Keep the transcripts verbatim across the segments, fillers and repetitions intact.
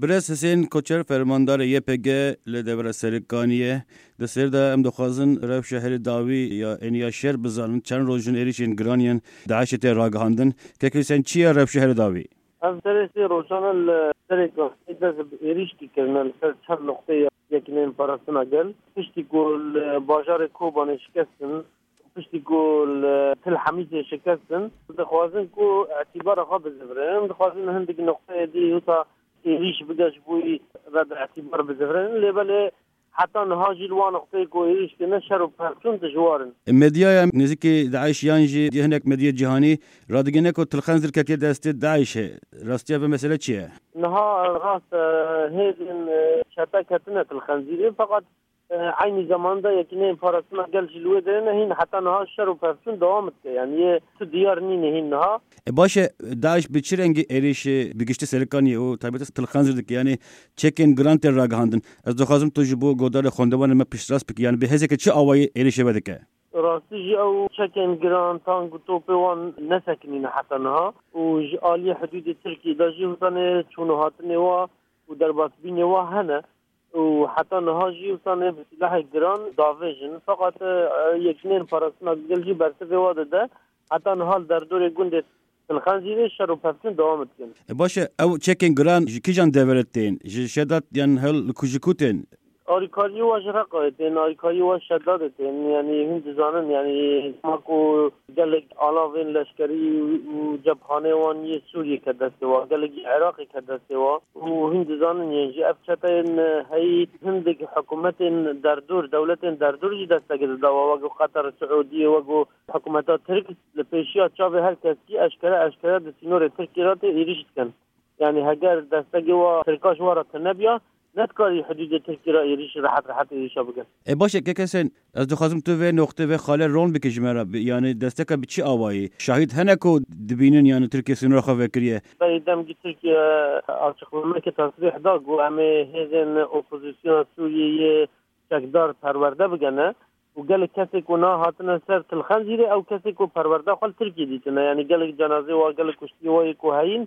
برس حسین کوچر فرماندار یه پگه لدبر سرکانیه دسر دا ام دخوازن رف شهر داوی یا انیا شهر بزنن چند روزن ایریشین گرانین داعش ته راگهاندن که کسان چیه رف شهر داوی از درستی روزان السرکان دست ایریشتی کردن سر چند نقطه یکینین پارستنا گل پشتی گل بازار کوبان شکستن پشتی گل تل حمیدی شکستن دخوازن کو اعتبار خواب بزرگن دخوازن هندی نقطه دی تا ایریش بگش بوی رد اعتبار بزرگن لیبله حتی نهاجی الوان نقطه کو ایریش که نشر و پرچون تجوارن مدیا نزدیک داعش یانجی دی هنک مدیا جهانی رادگینه کو تلخنزر که دست داعش راستیا به مسئله چیه نها راست هیدن شتکتنه تلخنزیری فقط عین زمان دا یکینه پارستنا گل جلوه دارن هین حتی نها شر و پرچون دوامت که یعنی تو دیار نینه هین نها باشه داعش به چه رنگی ایریش بگشت سرکانی او طبیعت تلخنزر که یعنی چکن گرانت راگهاندن از دخوازم تو جبو گودار خوندوان ما پیش راست بکی یعنی به هزه که چه آوایی ایریش بده که راستی جی او چکن گرانت تانگ توپه وان نسکنین حتی نها و آلی حدود ترکی دا جی حسانه چونه هاتنه و و در باسبینه و هنه و حتی نهاجی وصانه بسلاح گران داویجن فقط یکنین پارستنا گلجی برسه واده ده حتی نهال در دور گنده الخنزیره شر و پفتن دوامت کن باشه او چکن گران کی جان دورتین شدت یعنی هل کجکوتین آریکاری و جرقایتین آریکاری و شدادتین یعنی هند زانن یعنی ماکو گلگ آلاوین لشکری و جبهانه وانی سوریه که دسته و گلگ عراقی که دسته و و هند زانن یعنی افشتین هی هندگ حکومت در دور دولت در دور جی دسته گده دوا وگو قطر سعودیه وگو حکومتات ترک لپیشیات چاوه هر کسی اشکره اشکره دسینور ترکی را ایریشت کن یعنی اگر دسته گوا ترکاش وارد نبیا نتکاری حدود ترکی را ایریش راحت راحت ایریش بگن باشه که کسین از دخوازم تو و نقطه و خاله رون بکش مرا یعنی دسته که بچی آوایی شاهد هنکو دبینن یعنی ترکی سنور خواه وکریه بایدم که ترکی آرچخلمه که تصریح دا گو همه هزین اپوزیسیون سوریه چکدار پرورده بگنه و گل کسی که نا هاتنه سر تلخنزیره او کسی که پرورده خال ترکی دیتنه یعنی گل جنازه و گل کشتی و که هاین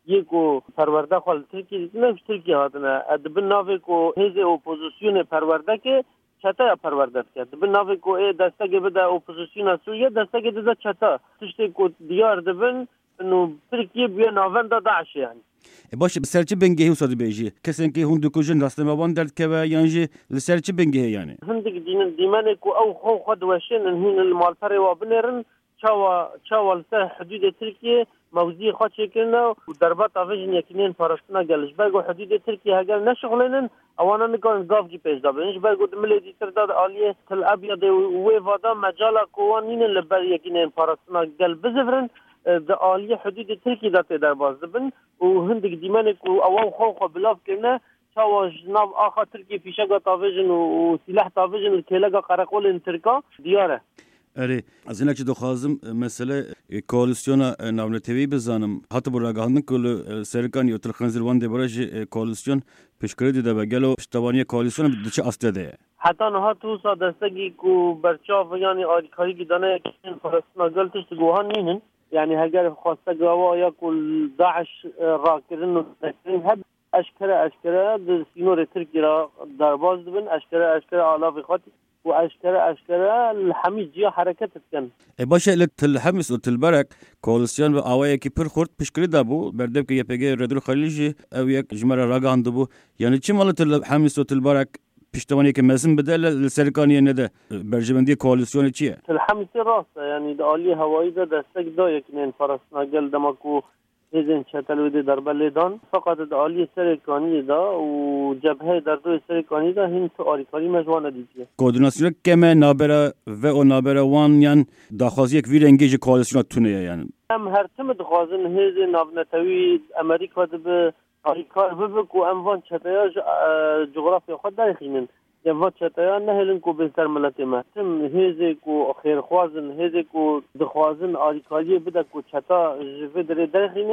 یکو پرورده خال ترکی دیتنه ترکی هاتنه ادبن ناوه که هز اپوزیسیون پرورده که چتا پرورده کرد دبن ناوه که ای دسته بده اپوزیسیون سوریه دسته ده چتا تشتی که دیار دبن انو ترکیه بیا ناون دا داعش یعنی باشه سرچه بنگهی وصادی بیجی کسی که هندو کجن راست مبان درد که و یعنی سرچه بنگهی یعنی هندک دین دیمانه که او خو خود وشین هن المالپر و بنرن چاوا چاوا سر حدود ترکیه موزی خود چکنه و دربات آویجن یکینین پارستنا گلش برگو حدود ترکیه هگر نشغلنن اوانا نکن گاف جی پیش دابنش برگو دملی دیتر داد آلیه تل ابیاد و وادا مجالا کوانین لبر یکینین پارستنا گل بزفرن د عالی حدود ترکی داته در باز دبن و هندک دیمانه که اوان خو خو بلاف کنه چاوا جناب آخا ترکی پیشگا تاویجن و سلاح تاویجن کلگا قرقول ترکا دیاره اره از اینکه دخوازم مسئله کوالسیون ناونتوی بزنم حتی برای گهاندن کل سرکانی و تلخنزروان دبرش کوالسیون پیشکری دیده و گلو پشتوانی کوالسیون چه اصله ده حتی نه تو سادستگی کو برچاو یعنی آریکاری که دانه که فرستنا گلتش گوهان نینن یعنی اگر خواسته گوا یا کل داعش را کردن و تکرین هد اشکره اشکره در سینور ترکی را در باز دبن اشکره اشکره آلاف خاطی و اشکره اشکره الحمید جیا حرکت کن باشه لتل حمس و تل برک کوالسیون و آوایی که پر خورد پیشکری دابو بردم که یپگه ردر خلیجی او یک جمره راگان دابو یعنی چی مال تل حمس و تل برک پشتوانی که مزن بده لسرکانی نده برجمندی کوالسیون چیه؟ الحمسی راسته یعنی د عالی هوایی ده دستک دا یکنین فرستنا گل دمکو هزین چتلویده در بلیدان فقط د عالی سرکانی دا و جبهه در دو سرکانی دا هم تو آریکاری مجوانه دیجیه کوردیناسیون کمه نابره و او نابره وان یعنی داخوازی یک ویر انگیج کوالسیون تونه یعنی هم هر تم دخوازن هزین نابنتوی امریکا ده به آریکار ببک و اموان چتایاج جغرافیا خود داخلین اموان چتایا نهلن کو بهتر ملت ما تم هزه کو خیر خوازن هزه کو دخوازن آریکاری بده کو چتا جوه در داخلین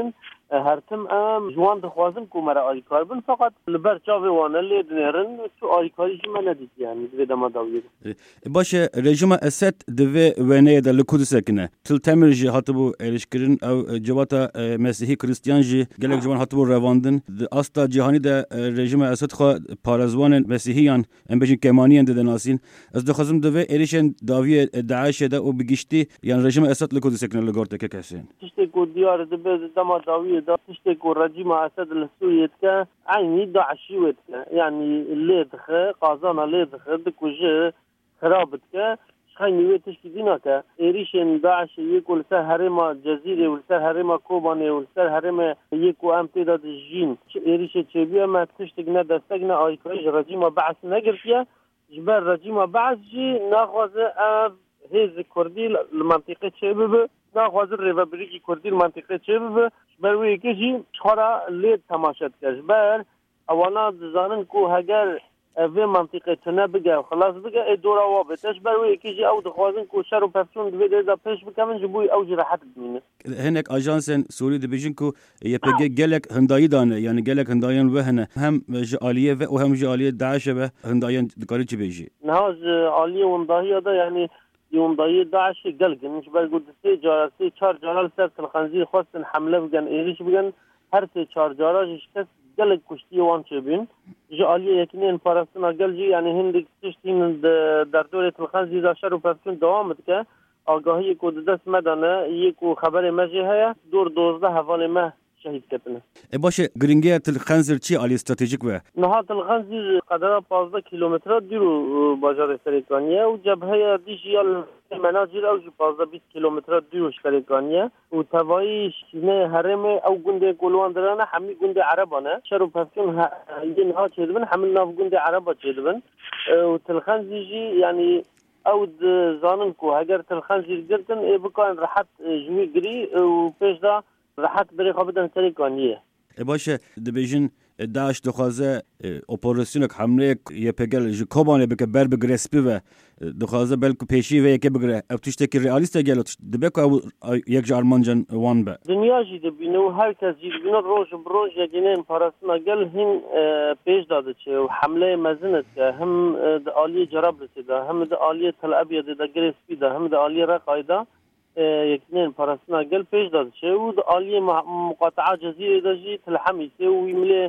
هرتم ام جوان دخوازم کو مرا آریکار بن فقط لبر چاوی وانه لید نرن تو آریکاریش من ندید yani دوی دما داویر باشه رژیم اسد دوی ونه د لکود سکنه تل تمر جی هاتبو الشکرین او جواتا مسیحی کریستیان جی گلک جوان هاتبو رواندن استا جهانی د رژیم اسد خو پارازوان مسیحیان ام بجین کمانیان د ناسین از دخوازم دوی اریشن داوی داعش ده او بگشتی یعنی رژیم اسد لکود سکنه لگورت که کسین تشتی کو دیار د دما داوی دا تشتی کو رژیم اسد لسویت که عینی داعشیت yani لید خ قازان لید خ دکوجه خرابت که خايني تشكيدينا كا إيريشن داعش يكو لسر هرما جزيرة ولسر هرما كوباني ولسر هرما يكو أم تيدا الجين إيريشن تشبيه ما تشتقنا دستقنا آيكايش رجيما بعث نقر فيها جبال رجيما بعث جي ناخوز أف هيز كردي المنطقة تشبه ناخوز الريبابريكي كردي المنطقة تشبه جبال ويكيجي شخورا ليد تماشت كا جبال أولا دزانن كو هجر في منطقة تنابقة وخلاص بقى الدورة وابتش بروي كيجي أو دخوازن كو شارو بفسون دويدة دا بيش بكامن جبوي أو جراحات بمينة هناك أجانسن سوري دبيجنكو يبقى جالك هنداي دانه يعني جالك هندايان وهنا هم جالية وهم جالية داعش به هندايان دكاريتش بيجي نهاز عالية ونداهية دا يعني يونداهية داعش جلقن مش بقول سي جارة سي چار جارة لسر الخنزير خواستن حملة بقن إيريش بقن هر سي چار جارة جشكس جلق كشتي وان چبين جالية يكنين فارستنا جلجي يعني هندك تشتين در دورة الخنزير دا شارو بفسون دوامت که آگاهی کو دست مدانه یکو خبر مجی هیا دور دوزده حوال مه شهید کتنه باشه گرینگیت الخنزیر چی علی استراتژیک و نهاد الخنزیر قدر پانزده کیلومتر دیرو بازار سریکانیه و جبهه دیجیال مناجر او پانزده بیست کیلومتر دیرو شکریکانیه و توایی شینه حرم او گنده گلوان درانه همی گنده عربانه شرو پسکن این ها چیدبن همین ناف گنده عربا چیدبن و تلخنزیجی یعنی او زانن کو اگر تلخنزیر گرتن ای بکن راحت جوی گری و پیش دا راحت بری خوابدن سریکانیه باشه دبیجن داعش دخوازه اپراسیونک حمله یپگل جکوبانه بک بر بگرسپی و دخوازه بلکو پیشی و یکی بگره او تشتکی ریالیسته گل دبکو او یک جارمانجن وان به دنیا جی دبینو هر کس جی دبینو روز بروز یگینین پاراسنا گل هین پیش داده چه و حمله مزنت که هم د آلی جراب رسیده هم د آلی تل ابیض د گرسپی ده هم د آلی رقایده یکنین پاراسنا گل پیش داده چه و د آلی مقاطعه جزیره ده جی تلحمی سه و یمله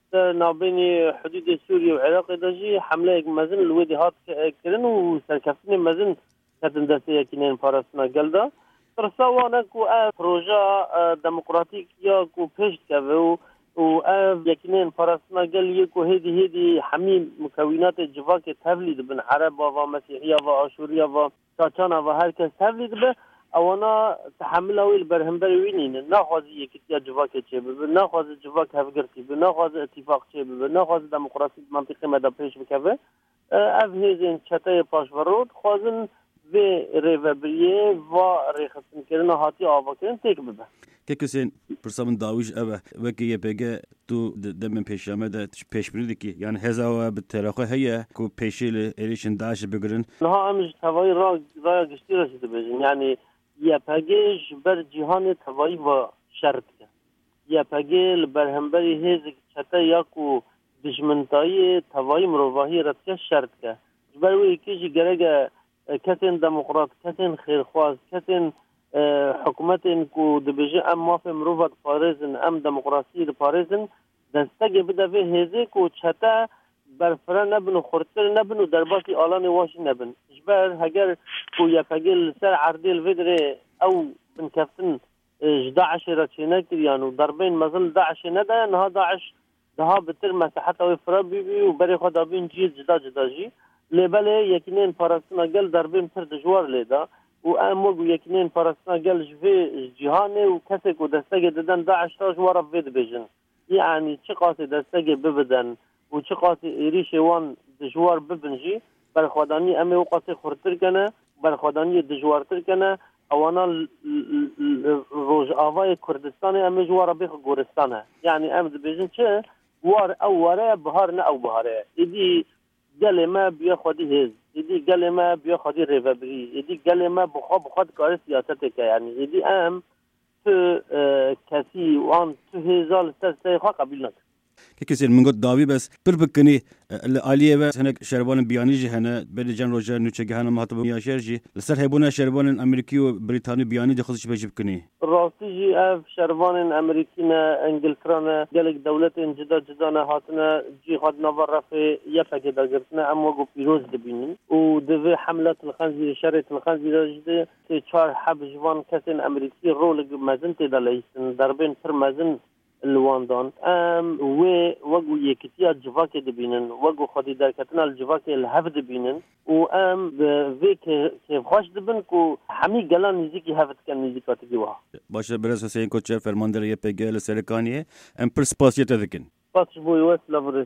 نابين حدود سوريا والعراق دجي حمله مزن الودي هات كرن وسركفتني مزن كتندسي كنين فارسنا قلدا ترسوانا كو بروجا ديمقراطيك يا كو بيشت كفو و يكنين فارسنا قال يكو هدي هدي حميم مكونات الجفاك تهليد بن عرب ومسيحية واشوريا وساتانا وهركز تهليد به اوانا تحمله البرهنبري وينين ناخذ يكتيا جواك تشبه ناخذ جواك هفغرتي ناخذ اتفاق تشبه ناخذ ديمقراطيه منطقه مدا بيش بكبه اف هيزن چتاي پاشورود خوازن و ريفابريه و ريخصن كرنا هاتي آواكرن تيك ببه كيكسين برسامن داويج اوه وكي يبقى تو دمن پیشامه ده پیش بریدکی یعنی هزا بالتراخو هي كو پیشیل ایریشن داعش بگرن نها امش توای را را گشتی رسیده بجن یعنی یپگیش بر جهان توایی و شرط که یپگیل برهنبری هیز چطه یاکو دشمنتایی توایی مروواهی رتکه شرط که بروی کشی گرگ کتن دموقراط کتن خیرخواز کتن حکومتن کو دبیجه ام مافه مروفت پاريزن ام دموقراسی د پاريزن دستگه بده به هیزه کو چطه برفره نبن و خورتر نبن و درباتی آلان واش نبن جبر هگر کو یپگل سر عردیل ودره او بن کفتن داعش را چینه کریان و دربین مزل داعش نده نها داعش دها بتر مساحت او فرابی بی و بری خدا بین جیز جدا جدا جی لیبله یکنین پارستنا گل دربین پر دجوار لیده و امو یکنین پارستنا گل جوی جهانه و کسی کو دستگه دادن داعش تا جوارا وید بیجن یعنی چه قاسی دستگه ببدن و چه قاسی ایریش وان دجوار ببنجی برخوادانی امی و قاسی خورتر کنه برخوادانی دجوارتر کنه اوانا روز آوای کردستان امی جوارا بیخ گورستانه یعنی ام دبیجن چه وار او واره بهار نه او بهاره ایدی گل ما بیا خودی هز ایدی گل ما بیا خودی ریوبری ایدی گل ما بخوا بخواد کار سیاست که یعنی ایدی ام تو کسی وان تو هزار سه خوا قبول نکرد که کسی من گفت داوی بس پر بکنی عالیه و هنگ شربان بیانی جه هنه بین جن روزه نوچه هنه مهاتب میاشر جی لسر هبونه شربان امریکی و بریتانی بیانی جه خودش بجیب کنی راستی جی اف شربان امریکی نه انگلترا نه گلک دولت جدا جدا نه هاتنه جی خود نوار رفع یفک داگرتنه اما گو پیروز دبینن و دوی حملات الخنزیر شرط الخنزیر جده سی چهار حب جوان کسین امریکی رول مزن تیدا لیستن دربین پر مزن الواندان ام و وگو یکتیا جواک دبینن وگو خودی درکتنا الجواک الهف دبینن و ام وی که خوش دبن که همی گلان نزیکی هفت کن نزیکاتی گواه باشه برس حسین کوچه فرماندار یه پیگه لسرکانیه ام پر سپاسیت دکن پس بوی وست لبرس